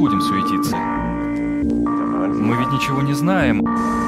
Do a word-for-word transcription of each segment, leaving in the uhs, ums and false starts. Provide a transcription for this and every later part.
будем суетиться. Мы ведь ничего не знаем.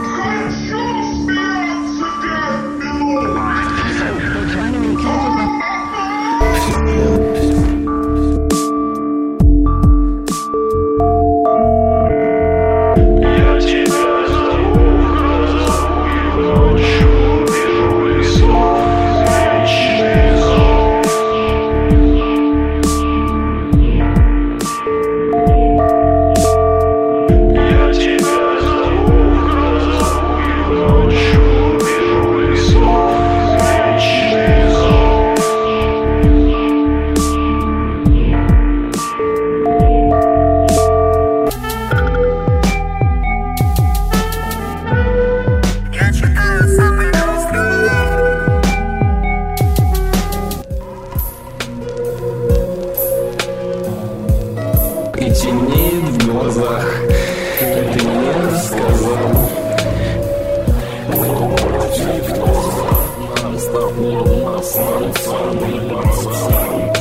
И темнеет в глазах, ты мне рассказал. Но против нас наступил нас самый пацан.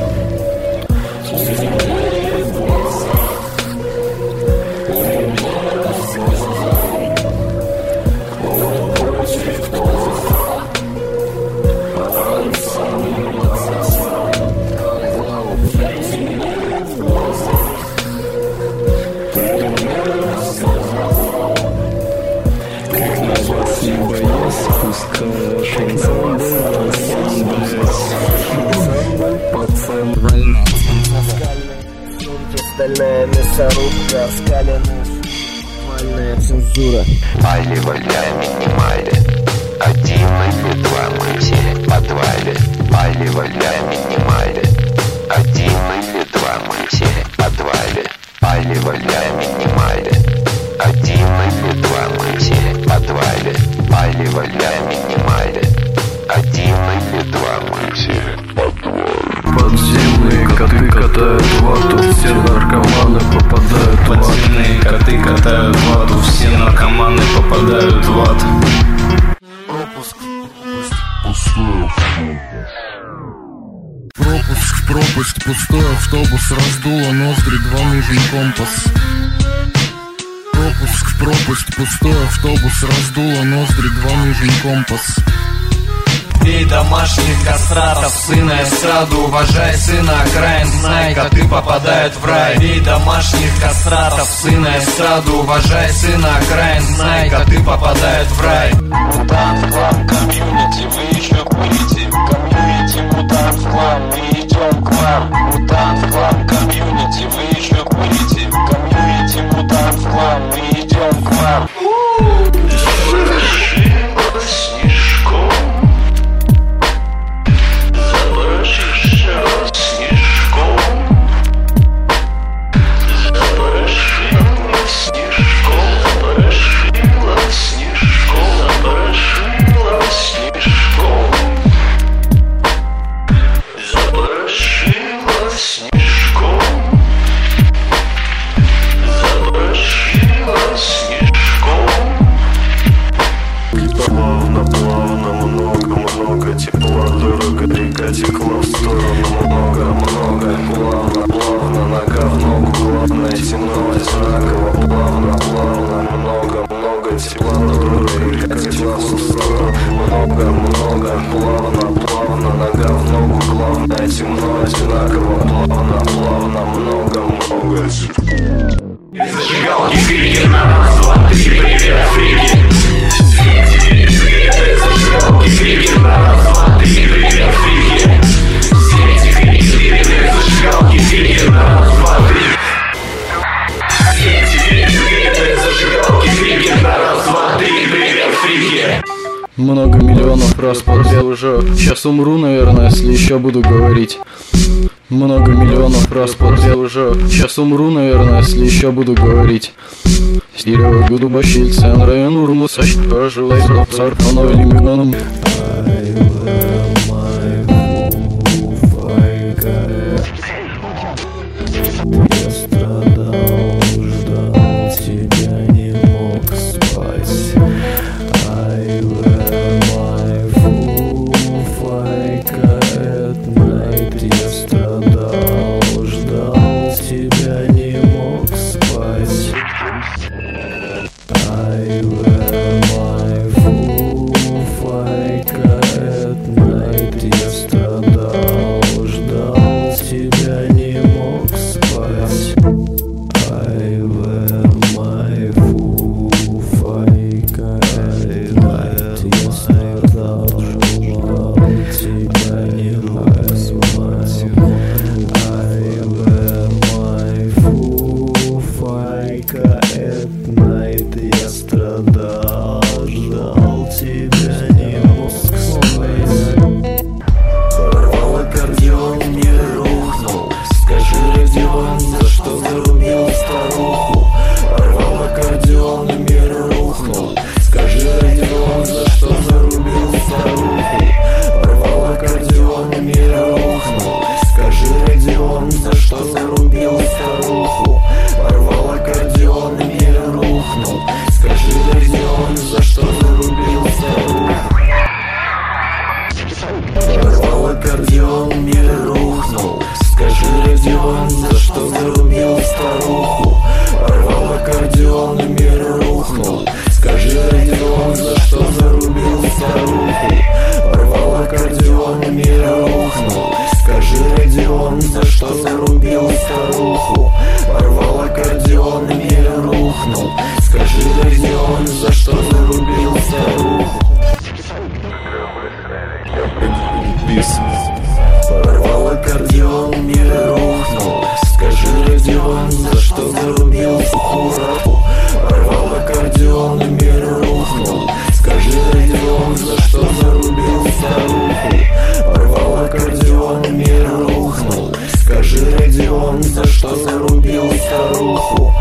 Темнеет в глазах, ты мне рассказал. Но против нас пацан самый пацан. Темнеет в глазах. Не боюсь, пускай шансом пацан. Стальная мясорубка, скаленная нормальная цензура. Али валя минимали, один или два мы все в подвале. Али валя минимали, один или два мы все в подвале. Али валя минимали, один или два мы все в подвале. Али валя минимали, один или два мы все в подвале. Подземные коты катают вату, все наркоманы попадают в ад. Подземные коты катают вату, все наркоманы попадают в ад. Пропуск, пропуск, пропасть, пустой автобус, раздуло ноздри, два нужен компас. Пропуск в пропасть, пустой автобус, раздуло ноздри, два нужен компас. Бей домашних кастратов, сына эстраду, уважай сына окраин, знай, коты попадают в рай. Бей домашних кастратов, сына эстраду, уважай сына окраин, знай, коты попадают в рай. Мутант клан комьюнити, вы еще курите? Комьюнити мутант клан, мы идем к вам. Мутант клан комьюнити, вы еще курите? Комьюнити мутант клан, мы идем к вам. Заворожила снежком, заворожила снежком, заворожила снежком, заворожила снежком, заворожила снежком, заворожила снежком, заворожила снежком. Плавно, плавно, много, много тепла, дорога река текла в сторону. Много, много, плавно, плавно, нога в ногу, главное темно, одинаково. Плавно, плавно, много, много тепла, дорога река текла в сторону. Много, много, плавно, плавно, нога в ногу, главное темно, одинаково. Плавно, плавно, много, много тепла. Зажигалки, крики, на раз, два, три, привет, фрики. Зажигалки, крики, на раз, два, три, привет, фрики. Все эти крики, зажигалки, крики, на раз, два, три. Все эти крики, зажигалки, крики, на раз, два, три, привет, фрики. Много миллионов раз подряд уже. Сейчас умру, наверное, если еще буду говорить. Много миллионов раз подряд уже. Сейчас умру, наверное, если еще буду говорить. Стерео буду бащить, цен район урлу, сащ, пожелай, сар, оно лиминоном. Я страдал, ждал тебя, не мог спать. I wear my full fake at night. Я страдал, ждал тебя, не мог спать. что зарубил старуху. Порвал аккордеон и мир рухнул. Скажи, Родион, за что зарубил старуху. Порвал аккордеон и мир рухнул. Скажи, Родион, за что зарубил старуху. Порвал аккордеон и мир рухнул. Скажи, Родион, за что зарубил старуху. Порвал аккордеон, мир рухнул. Скажи, Родион, за что зарубил старуху. Порвал аккордеон и мир рухнул. Скажи, Родион, за что зарубил старуху. Порвал аккордеон и мир рухнул. Скажи, Родион, за что зарубил старуху.